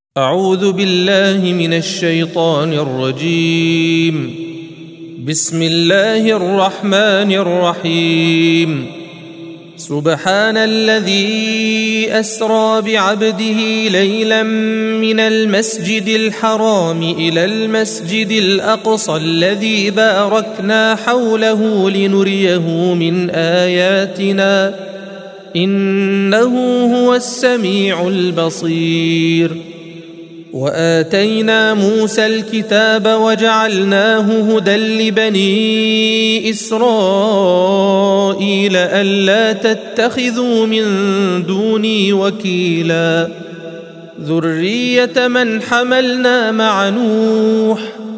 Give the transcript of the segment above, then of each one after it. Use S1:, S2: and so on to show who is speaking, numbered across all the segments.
S1: أعوذ بالله من الشيطان الرجيم. بسم الله الرحمن الرحيم. سبحان الذي أسرى بعبده ليلا من المسجد الحرام إلى المسجد الأقصى الذي باركنا حوله لنريه من آياتنا إنه هو السميع البصير. وآتينا موسى الكتاب وجعلناه هدى لبني إسرائيل ألا تتخذوا من دوني وكيلا ذرية من حملنا مع نوح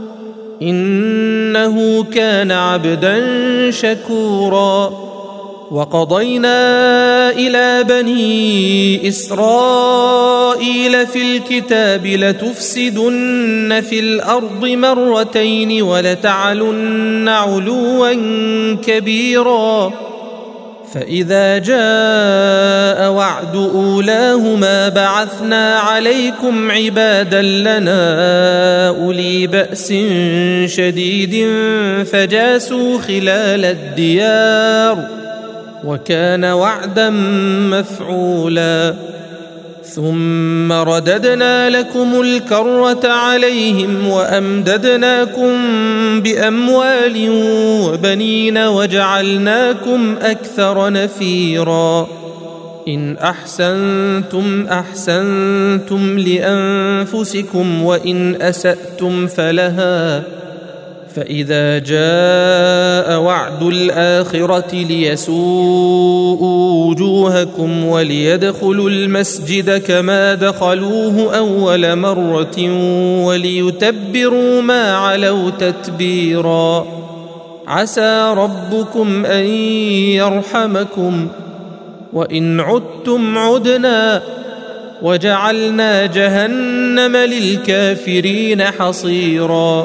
S1: إنه كان عبدا شكورا. وقضينا إلى بني إسرائيل في الكتاب لتفسدن في الأرض مرتين ولتعلن علوا كبيرا فإذا جاء وعد أولاهما بعثنا عليكم عبادا لنا أولي بأس شديد فجاسوا خلال الديار وكان وعدا مفعولا. ثم رددنا لكم الكرة عليهم وأمددناكم بأموال وبنين وجعلناكم أكثر نفيرا. إن أحسنتم أحسنتم لأنفسكم وإن أسأتم فلها فإذا جاء وعد الآخرة ليسوءوا وجوهكم وليدخلوا المسجد كما دخلوه أول مرة وليتبروا ما علوا تتبيرا. عسى ربكم أن يرحمكم وإن عدتم عدنا وجعلنا جهنم للكافرين حصيرا.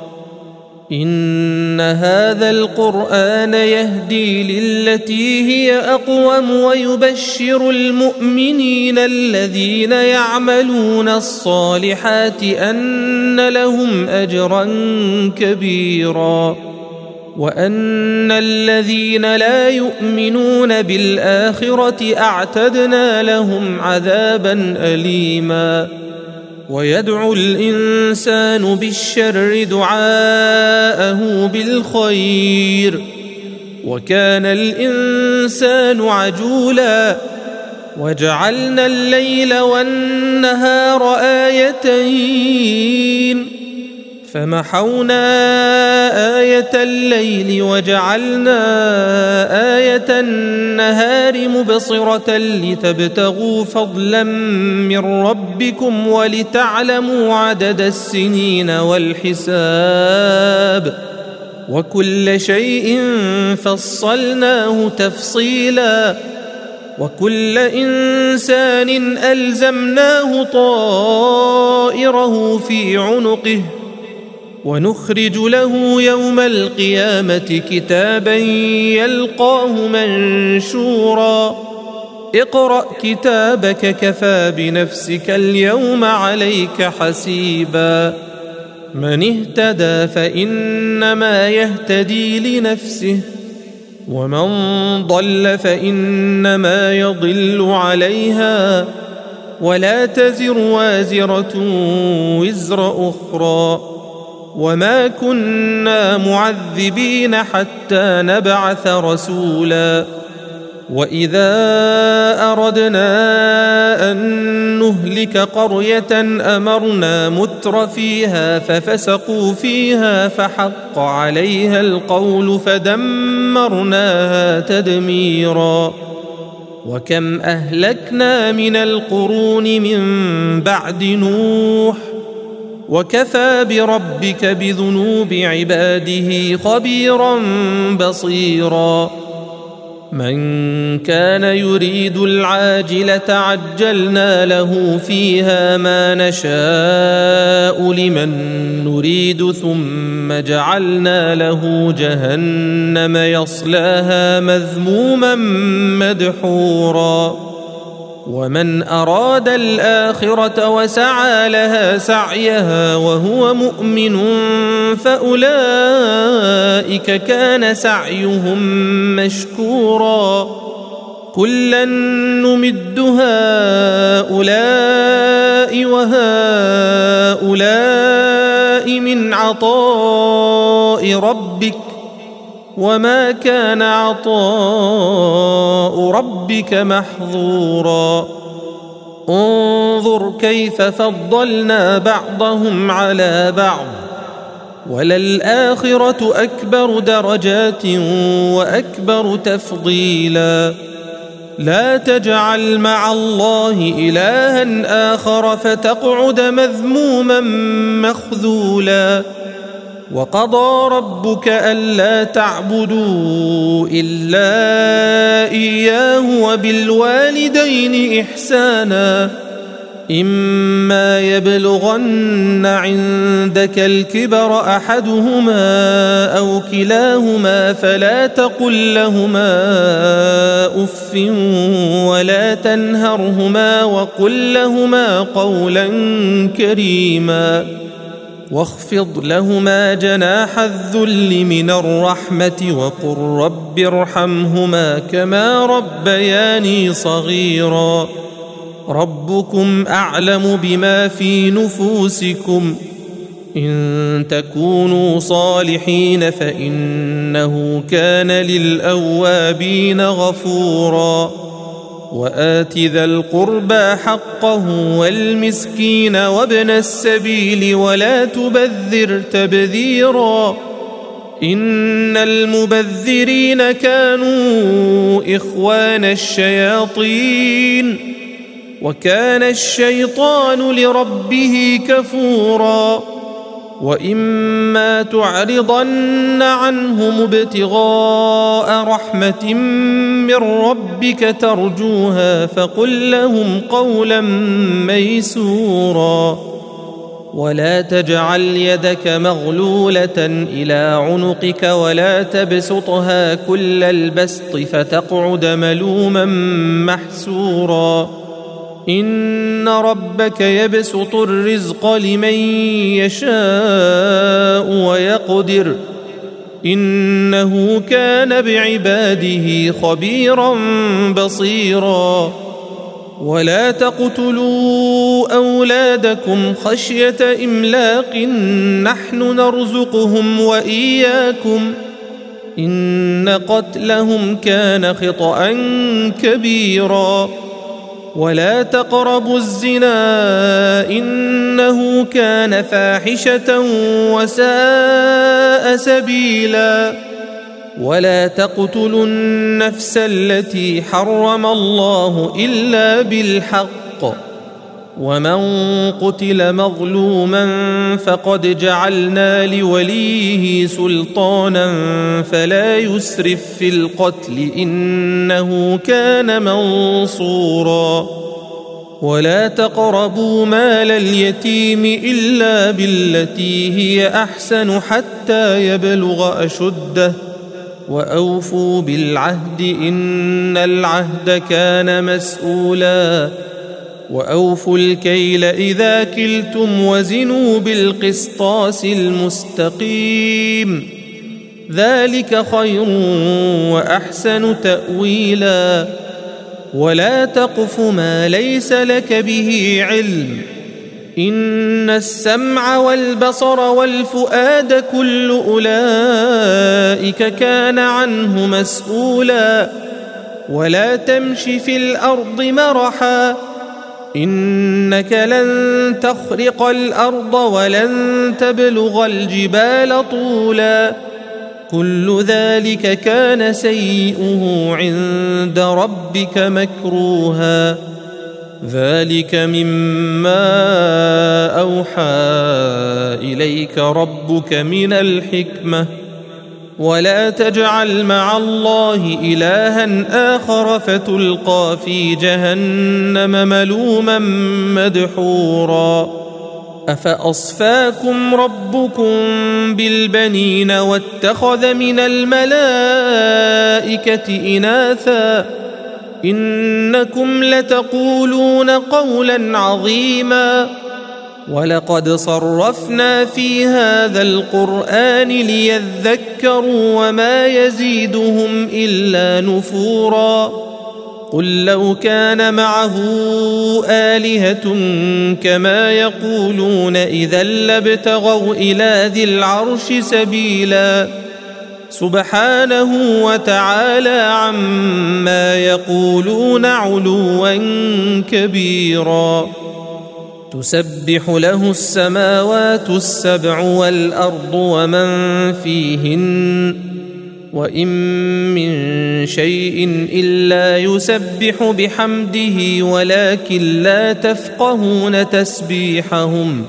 S1: إن هذا القرآن يهدي للتي هي أقوم ويبشر المؤمنين الذين يعملون الصالحات أن لهم أجرا كبيرا وأن الذين لا يؤمنون بالآخرة أعتدنا لهم عذابا أليما. ويدعو الإنسان بالشر دعاءه بالخير وكان الإنسان عجولا. وجعلنا الليل والنهار آيتين فمحونا آية الليل وجعلنا آية النهار مبصرة لتبتغوا فضلا من ربكم ولتعلموا عدد السنين والحساب وكل شيء فصلناه تفصيلا. وكل إنسان ألزمناه طائره في عنقه ونخرج له يوم القيامة كتابا يلقاه منشورا. اقرأ كتابك كفى بنفسك اليوم عليك حسيبا. من اهتدى فإنما يهتدي لنفسه ومن ضل فإنما يضل عليها ولا تزر وازرة وزر أخرى وما كنا معذبين حتى نبعث رسولا. وإذا أردنا أن نهلك قرية أمرنا متر فيها ففسقوا فيها فحق عليها القول فدمرناها تدميرا. وكم أهلكنا من القرون من بعد نوح وكفى بربك بذنوب عباده خبيرا بصيرا. من كان يريد العاجلة عجلنا له فيها ما نشاء لمن نريد ثم جعلنا له جهنم يصلاها مذموما مدحورا. ومن أراد الآخرة وسعى لها سعيها وهو مؤمن فأولئك كان سعيهم مشكورا كلا نمد هؤلاء وهؤلاء من عطاء ربك وما كان عطاء ربك محظورا انظر كيف فضلنا بعضهم على بعض وللآخرة أكبر درجات وأكبر تفضيلا لا تجعل مع الله إلها آخر فتقعد مذموما مخذولا وقضى ربك ألا تعبدوا إلا إياه وبالوالدين إحسانا إما يبلغن عندك الكبر أحدهما أو كلاهما فلا تقل لهما أف ولا تنهرهما وقل لهما قولا كريما واخفض لهما جناح الذل من الرحمة وقل رب ارحمهما كما ربياني صغيرا ربكم أعلم بما في نفوسكم إن تكونوا صالحين فإنه كان للأوابين غفورا وآت ذا القربى حقه والمسكين وابن السبيل ولا تبذر تبذيرا إن المبذرين كانوا إخوان الشياطين وكان الشيطان لربه كفورا وإما تعرضن عنهم ابتغاء رحمة من ربك ترجوها فقل لهم قولا ميسورا ولا تجعل يدك مغلولة إلى عنقك ولا تبسطها كل البسط فتقعد ملوما محسورا إن ربك يبسط الرزق لمن يشاء ويقدر إنه كان بعباده خبيرا بصيرا ولا تقتلوا أولادكم خشية إملاق نحن نرزقهم وإياكم إن قتلهم كان خطأ كبيرا ولا تقربوا الزنا إنه كان فاحشة وساء سبيلا ولا تقتلوا النفس التي حرم الله إلا بالحق ومن قتل مظلوما فقد جعلنا لوليه سلطانا فلا يسرف في القتل إنه كان منصورا ولا تقربوا مال اليتيم إلا بالتي هي أحسن حتى يبلغ أشده وأوفوا بالعهد إن العهد كان مسؤولا وأوفوا الكيل إذا كلتم وزنوا بالقسطاس المستقيم ذلك خير وأحسن تأويلا ولا تقف ما ليس لك به علم إن السمع والبصر والفؤاد كل أولئك كان عنه مسؤولا ولا تمش في الأرض مرحا إنك لن تخرق الأرض ولن تبلغ الجبال طولا كل ذلك كان سيئه عند ربك مكروها ذلك مما أوحى إليك ربك من الحكمة ولا تجعل مع الله إلها آخر فتلقى في جهنم ملوما مدحورا أفأصفاكم ربكم بالبنين واتخذ من الملائكة إناثا إنكم لتقولون قولا عظيما ولقد صرفنا في هذا القرآن ليذكروا وما يزيدهم إلا نفورا قل لو كان معه آلهة كما يقولون إذا لابتغوا إلى ذي العرش سبيلا سبحانه وتعالى عما يقولون علوا كبيرا تسبح له السماوات السبع والأرض ومن فيهن وإن من شيء إلا يسبح بحمده ولكن لا تفقهون تسبيحهم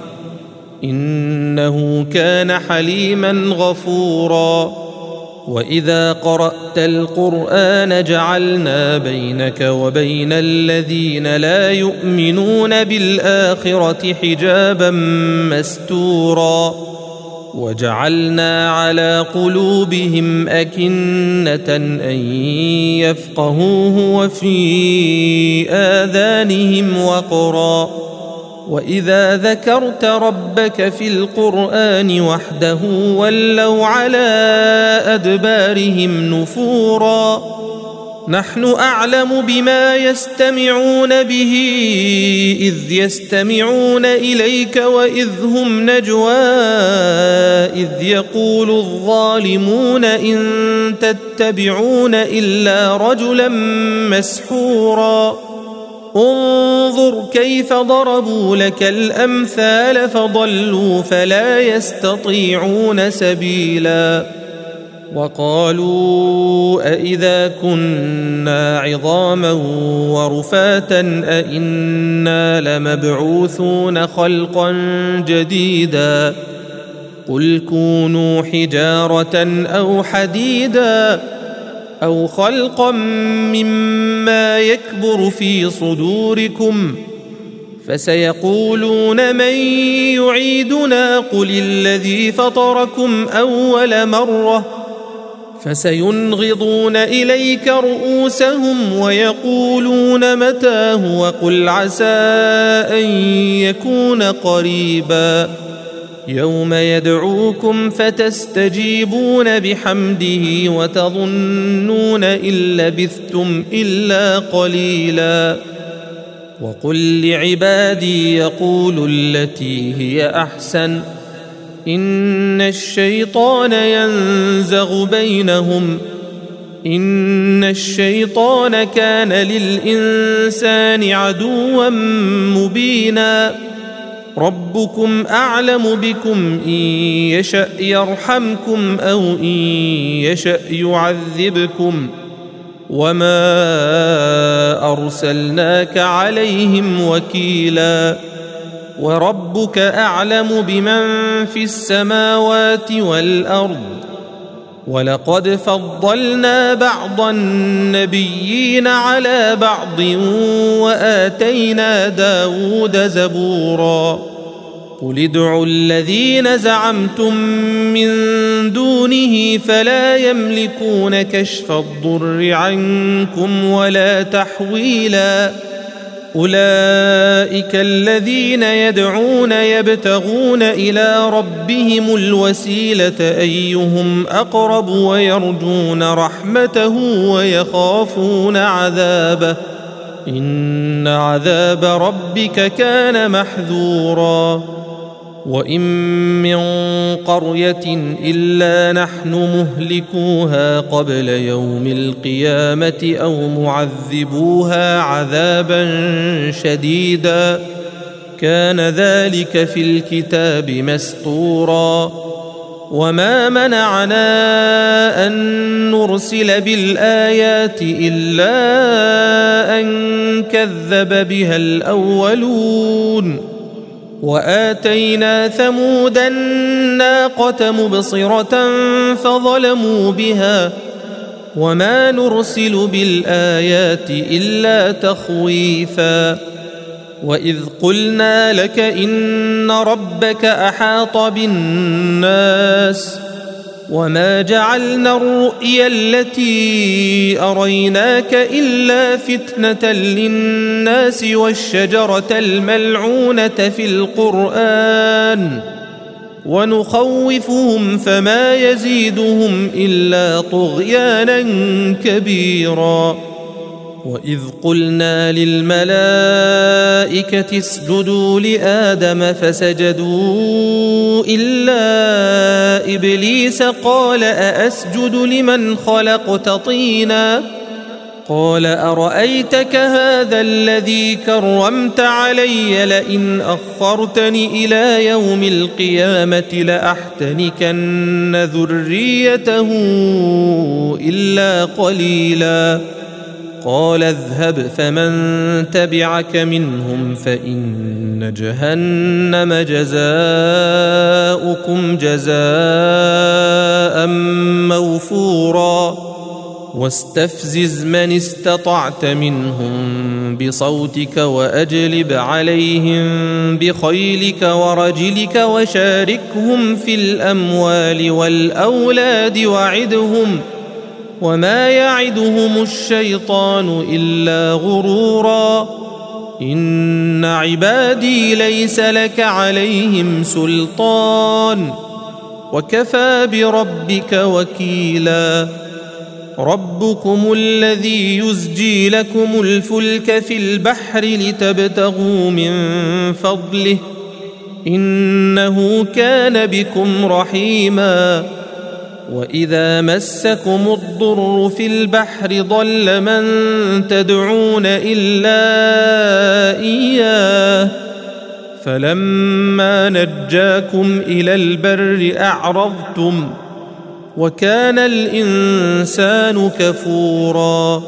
S1: إنه كان حليما غفورا وإذا قرأت القرآن جعلنا بينك وبين الذين لا يؤمنون بالآخرة حجابا مستورا وجعلنا على قلوبهم أكنة أن يفقهوه وفي آذانهم وقرا وإذا ذكرت ربك في القرآن وحده ولوا على أدبارهم نفورا نحن أعلم بما يستمعون به إذ يستمعون إليك وإذ هم نجوى إذ يقول الظالمون إن تتبعون إلا رجلا مسحورا انظر كيف ضربوا لك الأمثال فضلوا فلا يستطيعون سبيلا وقالوا أإذا كنا عظاما ورفاتا أإنا لمبعوثون خلقا جديدا قل كونوا حجارة أو حديدا أو خلقا مما يكبر في صدوركم فسيقولون من يعيدنا قل الذي فطركم أول مرة فسينغضون إليك رؤوسهم ويقولون متاه وقل عسى أن يكون قريبا يوم يدعوكم فتستجيبون بحمده وتظنون إن لبثتم إلا قليلا وقل لعبادي يقولوا التي هي أحسن إن الشيطان ينزغ بينهم إن الشيطان كان للإنسان عدوا مبينا ربكم أعلم بكم إن يشأ يرحمكم أو إن يشأ يعذبكم وما أرسلناك عليهم وكيلا وربك أعلم بمن في السماوات والأرض ولقد فضلنا بعض النبيين على بعض وآتينا داود زبورا قل ادعوا الذين زعمتم من دونه فلا يملكون كشف الضر عنكم ولا تحويلا أولئك الذين يدعون يبتغون إلى ربهم الوسيلة أيهم أقرب ويرجون رحمته ويخافون عذابه إن عذاب ربك كان محذورا وإن من قرية إلا نحن مهلكوها قبل يوم القيامة أو معذبوها عذابا شديدا كان ذلك في الكتاب مسطورا وما منعنا أن نرسل بالآيات إلا أن كذب بها الأولون وآتينا ثمود الناقة مبصرة فظلموا بها وما نرسل بالآيات إلا تخويفا وإذ قلنا لك إن ربك أحاط بالناس وما جعلنا الرؤيا التي أريناك إلا فتنة للناس والشجرة الملعونة في القرآن ونخوفهم فما يزيدهم إلا طغيانا كبيرا. وإذ قلنا للملائكة اسجدوا لآدم فسجدوا إلا إبليس قال أأسجد لمن خلقت طينا قال أرأيتك هذا الذي كرمت علي لئن أخرتني إلى يوم القيامة لأحتنكن ذريته إلا قليلا. قال اذهب فمن تبعك منهم فإن جهنم جزاؤكم جزاء موفورا. واستفزز من استطعت منهم بصوتك وأجلب عليهم بخيلك ورجلك وشاركهم في الأموال والأولاد وعدهم وما يعدهم الشيطان إلا غرورا. إن عبادي ليس لك عليهم سلطان وكفى بربك وكيلا. ربكم الذي يزجي لكم الفلك في البحر لتبتغوا من فضله إنه كان بكم رحيما. وإذا مسكم الضر في البحر ضل من تدعون إلا إياه فلما نجاكم إلى البر أعرضتم وكان الإنسان كفورا.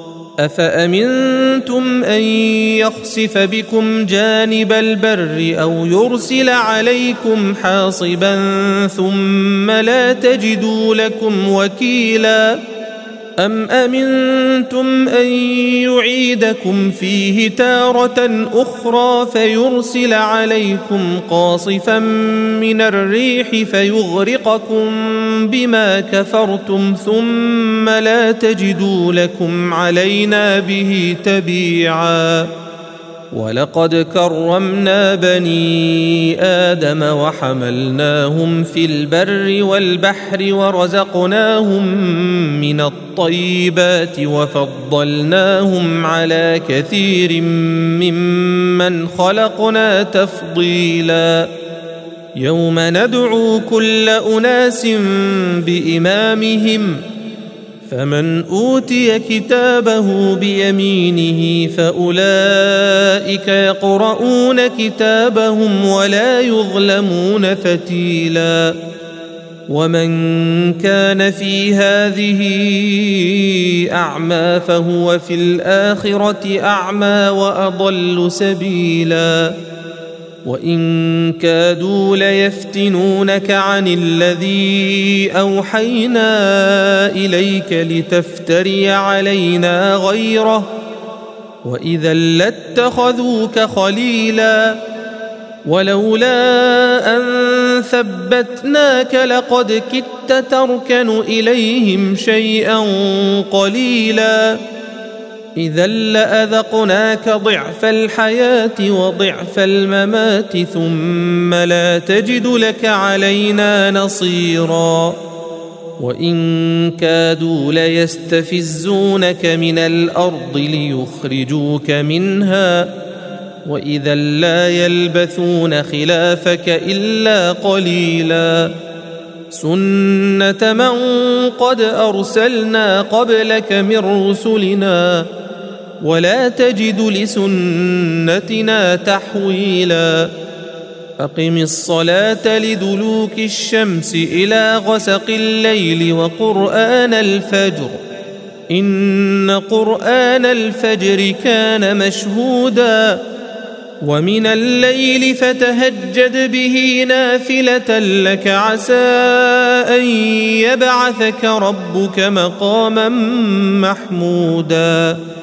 S1: أفأمنتم أن يخسف بكم جانب البر أو يرسل عليكم حاصبا ثم لا تجدوا لكم وكيلا. أم أمنتم أن يعيدكم فيه تارة أخرى فيرسل عليكم قاصفا من الريح فيغرقكم بما كفرتم ثم لا تجدوا لكم علينا به تبيعا. ولقد كرمنا بني آدم وحملناهم في البر والبحر ورزقناهم من الطيبات وفضلناهم على كثير ممن خلقنا تفضيلا. يوم ندعو كل أناس بإمامهم فمن أوتي كتابه بيمينه فأولئك يقرؤون كتابهم ولا يظلمون فتيلا. ومن كان في هذه أعمى فهو في الآخرة أعمى وأضل سبيلا. وإن كادوا ليفتنونك عن الذي أوحينا إليك لتفتري علينا غيره وإذا لاتخذوك خليلا. ولولا أن ثبتناك لقد كدت تركن إليهم شيئا قليلا. إذا لأذقناك ضعف الحياة وضعف الممات ثم لا تجد لك علينا نصيرا. وإن كادوا ليستفزونك من الأرض ليخرجوك منها وإذا لا يلبثون خلافك إلا قليلا. سنة من قد أرسلنا قبلك من رسلنا ولا تجد لسنتنا تحويلا. أقم الصلاة لدلوك الشمس إلى غسق الليل وقرآن الفجر إن قرآن الفجر كان مشهودا. ومن الليل فتهجد به نافلة لك عسى أن يبعثك ربك مقاما محمودا.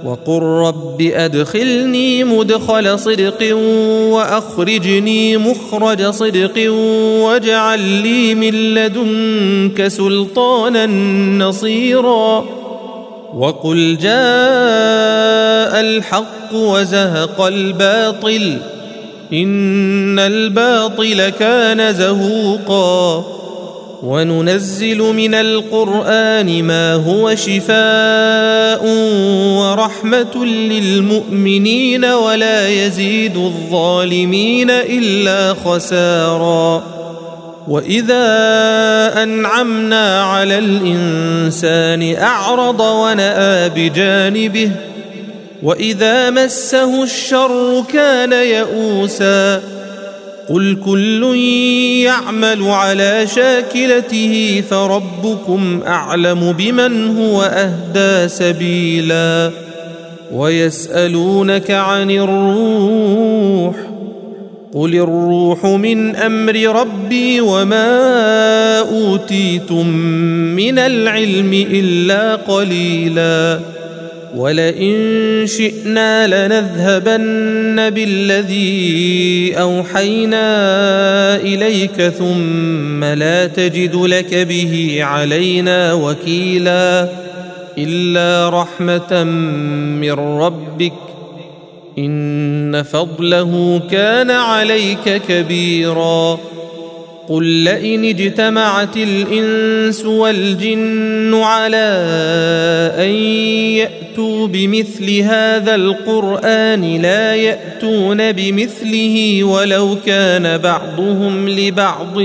S1: وقل رب أدخلني مدخل صدق وأخرجني مخرج صدق واجعل لي من لدنك سلطانا نصيرا وقل جاء الحق وزهق الباطل إن الباطل كان زهوقا وننزل من القرآن ما هو شفاء ورحمة للمؤمنين ولا يزيد الظالمين إلا خسارا وإذا أنعمنا على الإنسان أعرض ونأى بجانبه وإذا مسه الشر كان يئوسا قل كل يعمل على شاكلته فربكم أعلم بمن هو أهدى سبيلا ويسألونك عن الروح قل الروح من أمر ربي وما أوتيتم من العلم إلا قليلا ولئن شئنا لنذهبن بالذي أوحينا إليك ثم لا تجد لك به علينا وكيلا إلا رحمة من ربك إن فضله كان عليك كبيرا قل لئن اجتمعت الإنس والجن على أن يأتوا بمثل هذا القرآن لا يأتون بمثله ولو كان بعضهم لبعض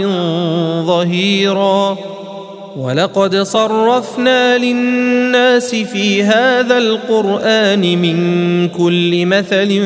S1: ظهيرا ولقد صرفنا للناس في هذا القرآن من كل مثل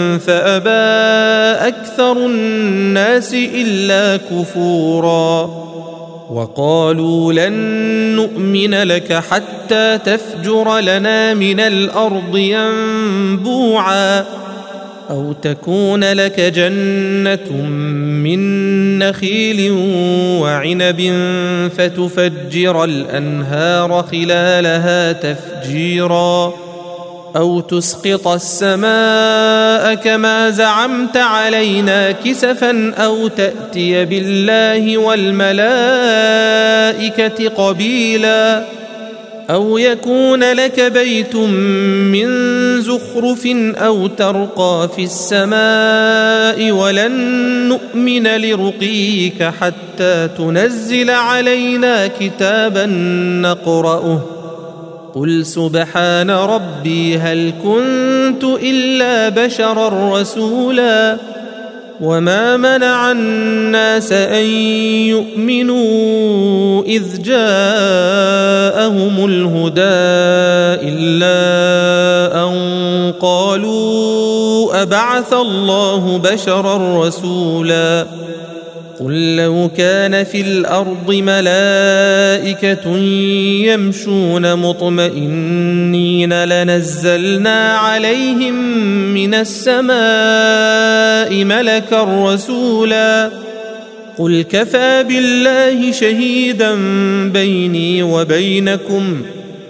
S1: فأبى أكثر الناس إلا كفورا وقالوا لن نؤمن لك حتى تفجر لنا من الأرض ينبوعا أو تكون لك جنة من نخيل وعنب فتفجر الأنهار خلالها تفجيرا أو تسقط السماء كما زعمت علينا كسفا أو تأتي بالله والملائكة قبيلا أو يكون لك بيت من زخرف أو ترقى في السماء ولن نؤمن لرقيك حتى تنزل علينا كتابا نقرأه قل سبحان ربي هل كنت إلا بشرا رسولا وما منع الناس أن يؤمنوا إذ جاءهم الهدى إلا أن قالوا أبعث الله بشرا رسولا قل لو كان في الأرض ملائكة يمشون مطمئنين لنزلنا عليهم من السماء ملكا رسولا قل كفى بالله شهيدا بيني وبينكم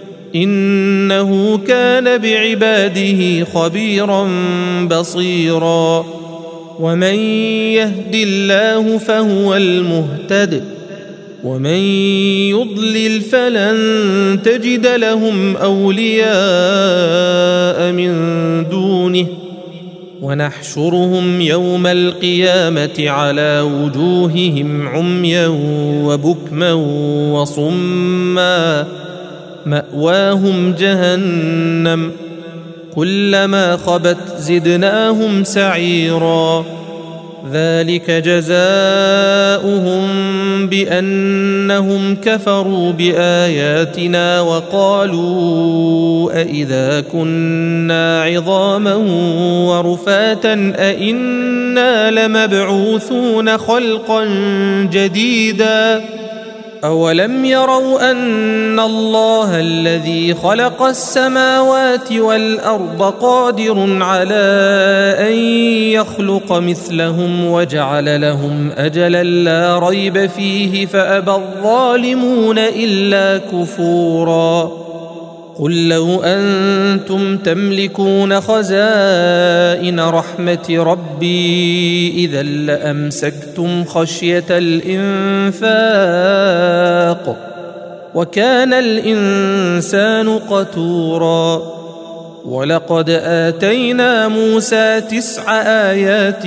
S1: إنه كان بعباده خبيرا بصيرا ومن يهد الله فهو المهتد ومن يضلل فلن تجد لهم أولياء من دونه ونحشرهم يوم القيامة على وجوههم عميا وبكما وصما مأواهم جهنم كلما خبت زدناهم سعيرا ذلك جزاؤهم بأنهم كفروا بآياتنا وقالوا أإذا كنا عظاما ورفاتا أإنا لمبعوثون خلقا جديدا أولم يروا أن الله الذي خلق السماوات والأرض قادر على أن يخلق مثلهم وجعل لهم أجلا لا ريب فيه فأبى الظالمون إلا كفورا قل لو أنتم تملكون خزائن رحمة ربي إذا لأمسكتم خشية الإنفاق وكان الإنسان قتورا ولقد آتينا موسى 9 آيات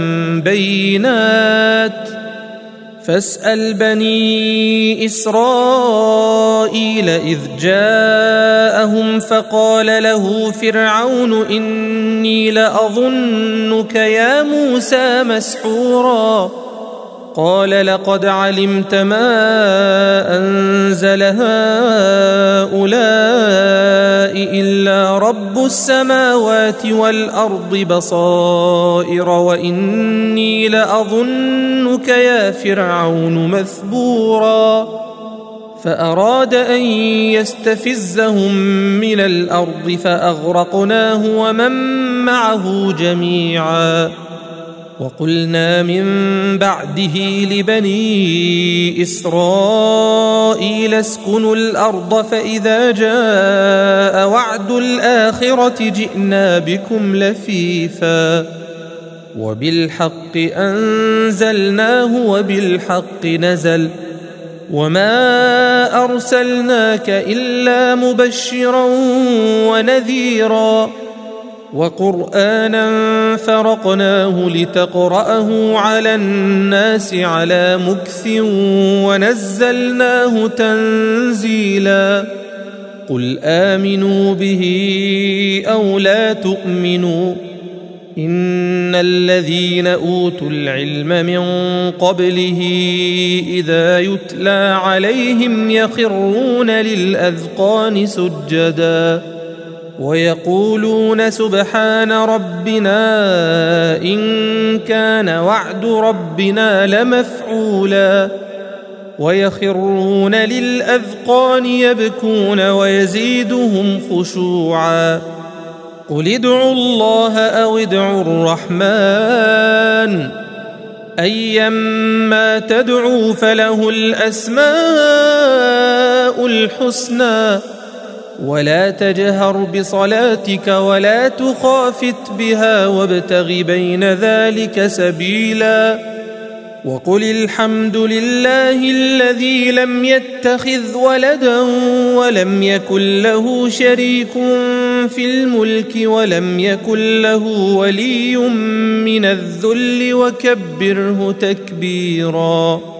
S1: بينات فاسأل بني إسرائيل إذ جاءهم فقال له فرعون إني لأظنك يا موسى مسحورا قال لقد علمت ما أنزل هؤلاء إلا رب السماوات والأرض بصائر وإني لأظنك يا فرعون مثبورا فأراد أن يستفزهم من الأرض فأغرقناه ومن معه جميعا وقلنا من بعده لبني إسرائيل اسكنوا الأرض فإذا جاء وعد الآخرة جئنا بكم لفيفا وبالحق أنزلناه وبالحق نزل وما أرسلناك إلا مبشرا ونذيرا وقرآنا فرقناه لتقرأه على الناس على مكث ونزلناه تنزيلا قل آمنوا به أو لا تؤمنوا إن الذين أوتوا العلم من قبله إذا يتلى عليهم يخرون للأذقان سجدا ويقولون سبحان ربنا إن كان وعد ربنا لمفعولا ويخرون للأذقان يبكون ويزيدهم خشوعا قل ادعوا الله أو ادعوا الرحمن أيما تدعوا فله الأسماء الحسنى ولا تجهر بصلاتك ولا تخافت بها وابتغ بين ذلك سبيلا وقل الحمد لله الذي لم يتخذ ولدا ولم يكن له شريك في الملك ولم يكن له ولي من الذل وكبره تكبيرا